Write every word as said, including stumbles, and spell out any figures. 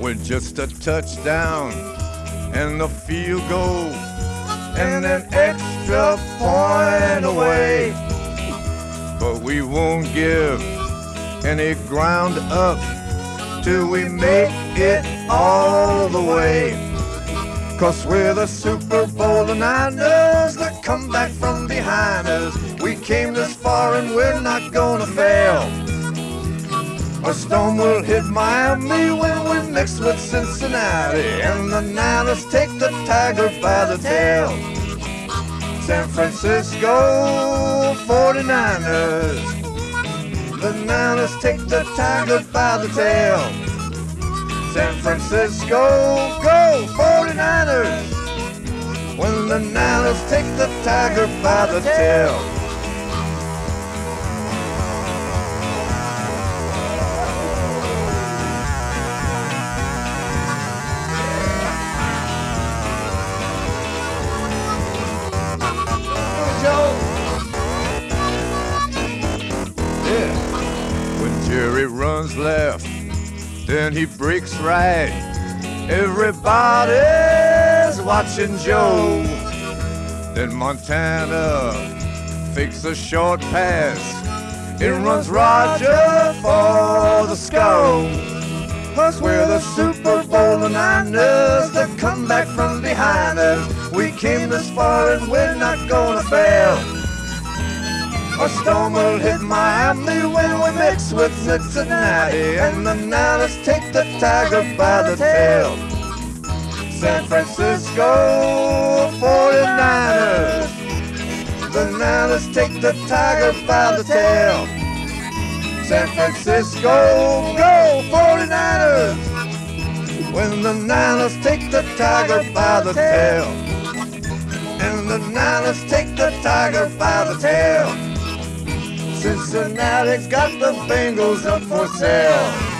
with just a touchdown and the field goal and an extra point away. But we won't give any ground up till we make it all the way. 'Cause we're the Super Bowl Niners that come back from behind us. We came this far and we're not gonna fail. A storm will hit Miami when we mix with Cincinnati, and the Niners take the tiger by the tail. San Francisco forty-niners, the Niners take the tiger by the tail. San Francisco, go forty-niners, when the Niners take the tiger by the tail. Yeah, when Jerry runs left, then he breaks right. Everybody's watching Joe. Then Montana fakes a short pass. It runs Roger for the score. 'Cause we're the Super Bowl Niners that come back from behind us. We came this far and we're not gonna fail. A storm will hit Miami when we mix with Cincinnati, and the Niners take the tiger by the tail. San Francisco forty-niners, the Niners take the tiger by the tail. San Francisco, go forty-niners, when the Niners take the tiger by the tail. And the Niners take the tiger by the tail. Cincinnati's got the Bengals up for sale.